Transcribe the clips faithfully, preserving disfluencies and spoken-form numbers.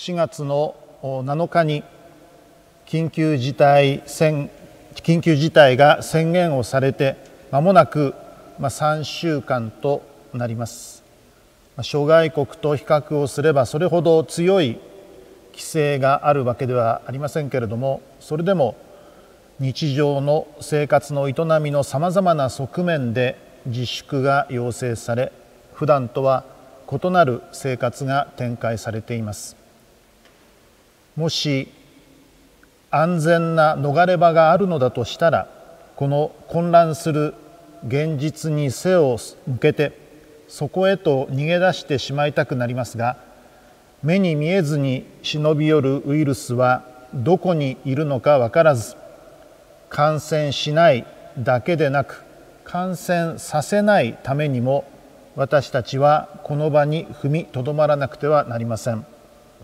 しがつのなのかに緊急事態宣緊急事態が宣言をされて間もなくさんしゅうかんとなります。諸外国と比較をすればそれほど強い規制があるわけではありませんけれども、それでも日常の生活の営みのさまざまな側面で自粛が要請され、普段とは異なる生活が展開されています。もし安全な逃れ場があるのだとしたら、この混乱する現実に背を向けてそこへと逃げ出してしまいたくなりますが、目に見えずに忍び寄るウイルスはどこにいるのか分からず、感染しないだけでなく感染させないためにも私たちはこの場に踏みとどまらなくてはなりません。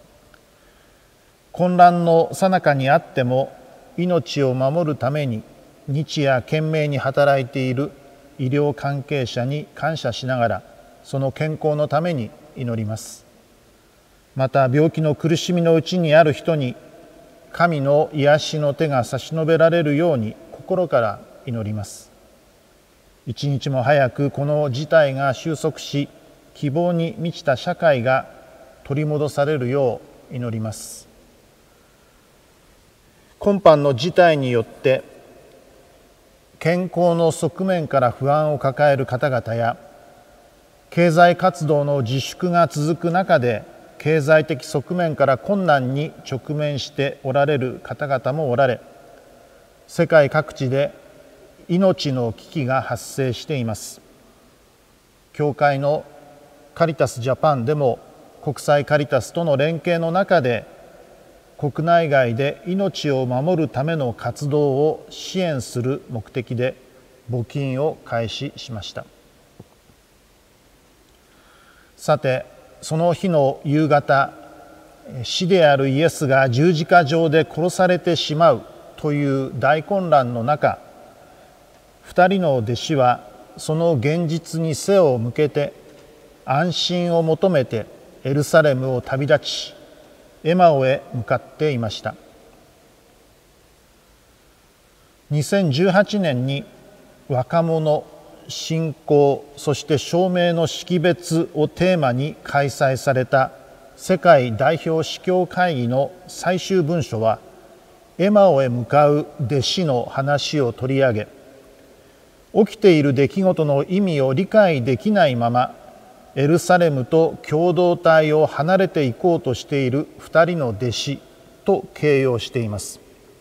混乱の最中にあっても命を守るために日夜懸命に働いている医療関係者に感謝しながら、その健康のために祈ります。また病気の苦しみのうちにある人に神の癒しの手が差し伸べられるように心から祈ります。一日も早くこの事態が収束し、希望に満ちた社会が取り戻されるよう祈ります。今般の事態によって健康の側面から不安を抱える方々や、経済活動の自粛が続く中で経済的側面から困難に直面しておられる方々もおられ、世界各地で命の危機が発生しています。教会のカリタスジャパンでも国際カリタスとの連携の中で、国内外で命を守るための活動を支援する目的で募金を開始しました。さて、その日の夕方、死であるイエスが十字架上で殺されてしまうという大混乱の中、二人の弟子はその現実に背を向けて安心を求めてエルサレムを旅立ち、エマオへ向かっていました。にせんじゅうはちねんに若者、信仰、そして証明の識別をテーマに開催された世界代表司教会議の最終文書は、エマオへ向かう弟子の話を取り上げ、起きている出来事の意味を理解できないままエルサレムと共同体を離れていこうとしている二人の弟子と形容しています。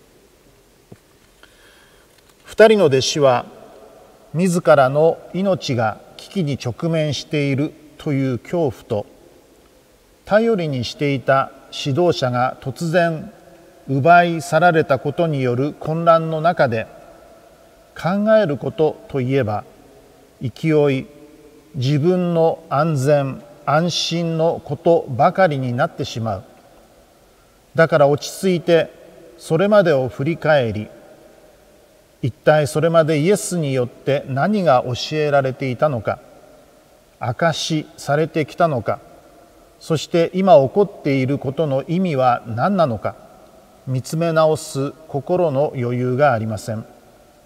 二人の弟子は自らの命が危機に直面しているという恐怖と、頼りにしていた指導者が突然奪い去られたことによる混乱の中で、考えることといえば勢い、自分の安全安心のことばかりになってしまう。だから落ち着いてそれまでを振り返り、一体それまでイエスによって何が教えられていたのか、証しされてきたのか、そして今起こっていることの意味は何なのか、見つめ直す心の余裕がありません。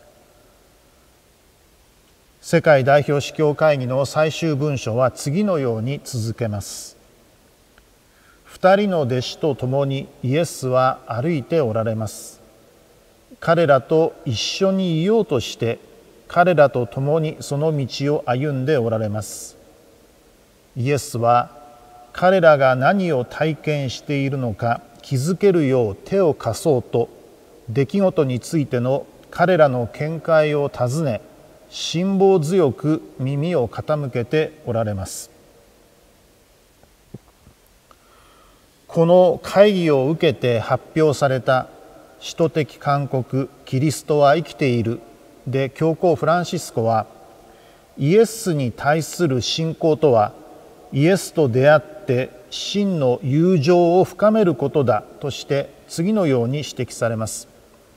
世界代表司教会議の最終文書は次のように続けます。二人の弟子と共にイエスは歩いておられます。彼らと一緒にいようとして彼らと共にその道を歩んでおられます。イエスは彼らが何を体験しているのか気づけるよう手を貸そうと、出来事についての彼らの見解を尋ね、辛抱強く耳を傾けておられます。この会議を受けて発表された使徒的勧告「キリストは生きている」で教皇フランシスコは、イエスに対する信仰とはイエスと出会って真の友情を深めることだとして次のように指摘されます。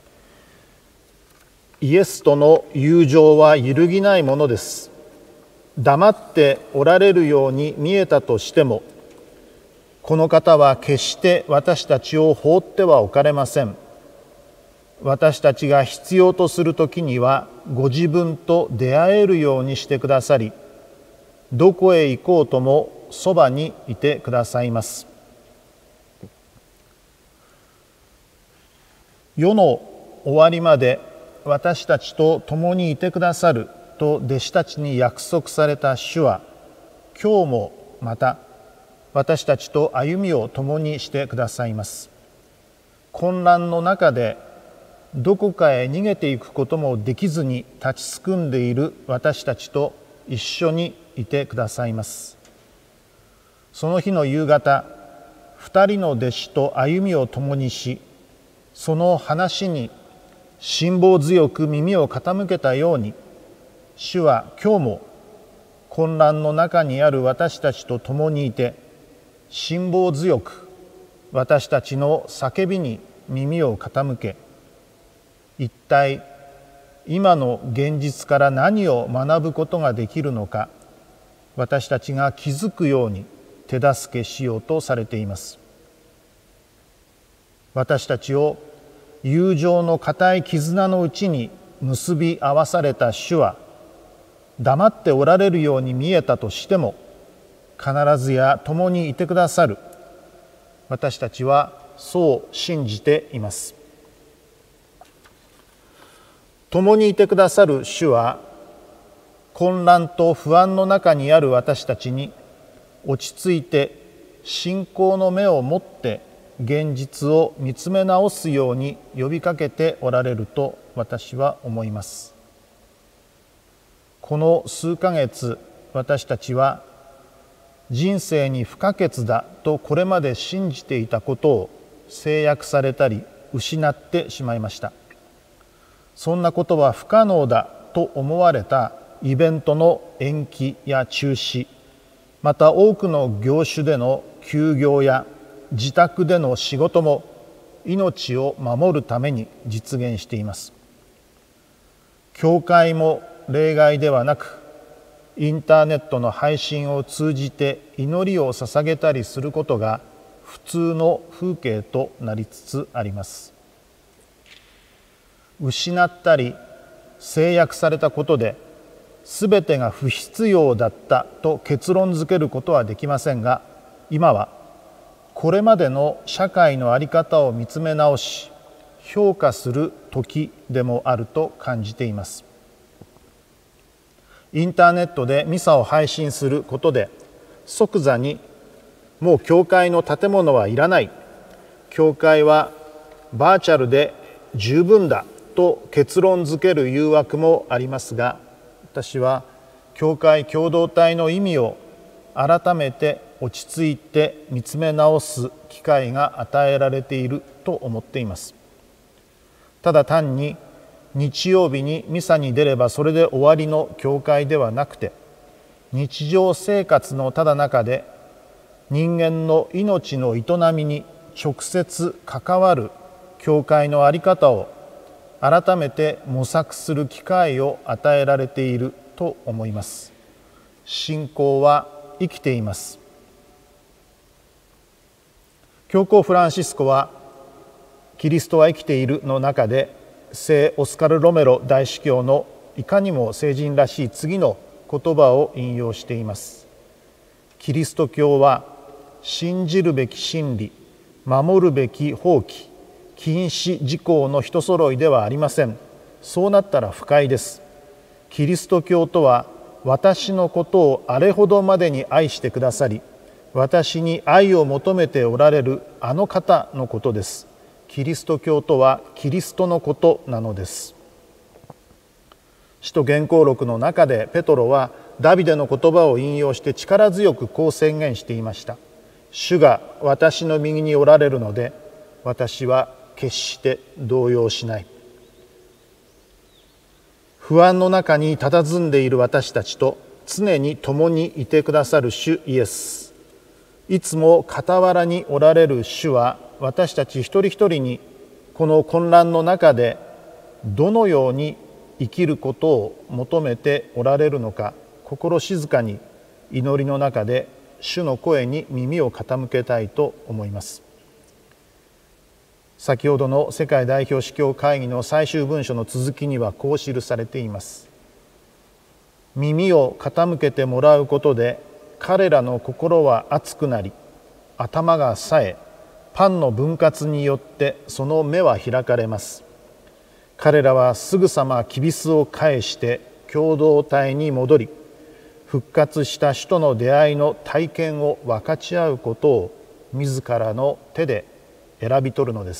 イエスとの友情は揺るぎないものです。黙っておられるように見えたとしても、 この方は決して私たちを放ってはおかれません。私たちが必要とするときにはご自分と出会えるようにしてくださり、どこへ行こうともそばにいてくださいます。世の終わりまで私たちと共にいてくださると弟子たちに約束された主は、今日もまた私たちと歩みを共にしてくださいます。混乱の中でどこかへ逃げていくこともできずに立ちすくんでいる私たちと一緒にいてくださいます。その日の夕方、二人の弟子と歩みを共にし、その話に辛抱強く耳を傾けたように、主は今日も混乱の中にある私たちと共にいて、辛抱強く私たちの叫びに耳を傾け、一体今の現実から何を学ぶことができるのか、私たちが気づくように手助けしようとされています。私たちを友情の固い絆のうちに結び合わされた主は、黙っておられるように見えたとしても、必ずや共にいてくださる。私たちはそう信じています。共にいてくださる主は、混乱と不安の中にある私たちに落ち着いて信仰の目を持って現実を見つめ直すように呼びかけておられると私は思います。この数ヶ月、私たちは人生に不可欠だとこれまで信じていたことを制約されたり失ってしまいました。そんなことは不可能だと思われたイベントの延期や中止、また多くの業種での休業や自宅での仕事も命を守るために実現しています。教会も例外ではなく、インターネットの配信を通じて祈りを捧げたりすることが普通の風景となりつつあります。失ったり制約されたことで全てが不必要だったと結論づけることはできませんが、今はこれまでの社会の在り方を見つめ直し評価する時でもあると感じています。インターネットでミサを配信することで即座にもう教会の建物はいらない、教会はバーチャルで十分だと結論づける誘惑もありますが、私は教会共同体の意味を改めて落ち着いて見つめ直す機会が与えられていると思っています。ただ単に日曜日にミサに出ればそれで終わりの教会ではなくて、日常生活のただ中で人間の命の営みに直接関わる教会の在り方を改めて模索する機会を与えられていると思います。信仰は生きています。教皇フランシスコはキリストは生きているの中で、聖オスカル・ロメロ大司教のいかにも聖人らしい次の言葉を引用しています。キリスト教は信じるべき真理、守るべき法規、禁止事項の一揃いではありません。そうなったら不快です。キリスト教とは私のことをあれほどまでに愛してくださり、私に愛を求めておられるあの方のことです。キリスト教とはキリストのことなのです。使徒言行録の中でペトロはダビデの言葉を引用して力強くこう宣言していました。主が私の右におられるので、私は決して動揺しない。不安の中に佇んでいる私たちと常に共にいてくださる主イエス。いつも傍らにおられる主は、私たち一人一人にこの混乱の中でどのように生きることを求めておられるのか、心静かに祈りの中で主の声に耳を傾けたいと思います。先ほどの世界代表司教会議の最終文書の続きにはこう記されています。耳を傾けてもらうことで彼らの心は熱くなり、頭が冴え、パンの分割によってその目は開かれます。彼らはすぐさまきびすを返して共同体に戻り、復活した主との出会いの体験を分かち合うことを自らの手で選び取るのです。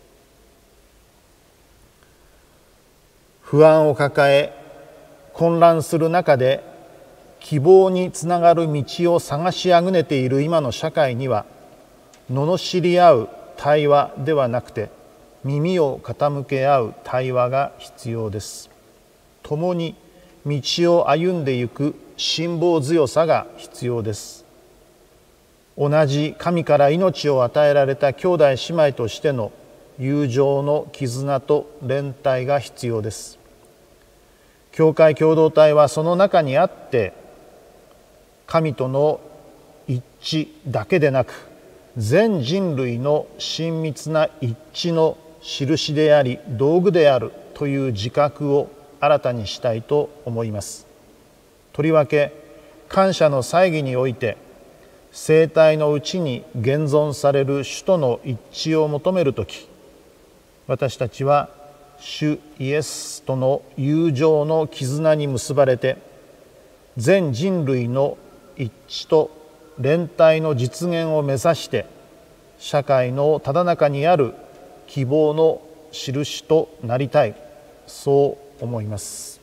不安を抱え混乱する中で希望につながる道を探しあぐねている今の社会には、罵り合う対話ではなくて耳を傾け合う対話が必要です。共に道を歩んでゆく辛抱強さが必要です。同じ神から命を与えられた兄弟姉妹としての友情の絆と連帯が必要です。教会共同体はその中にあって、神との一致だけでなく、全人類の親密な一致の印であり道具であるという自覚を新たにしたいと思います。とりわけ感謝の祭儀において、聖体のうちに現存される主との一致を求めるとき、私たちは主イエスとの友情の絆に結ばれて、全人類の一致と連帯の実現を目指して社会のただ中にある希望の印となりたい、そう思います。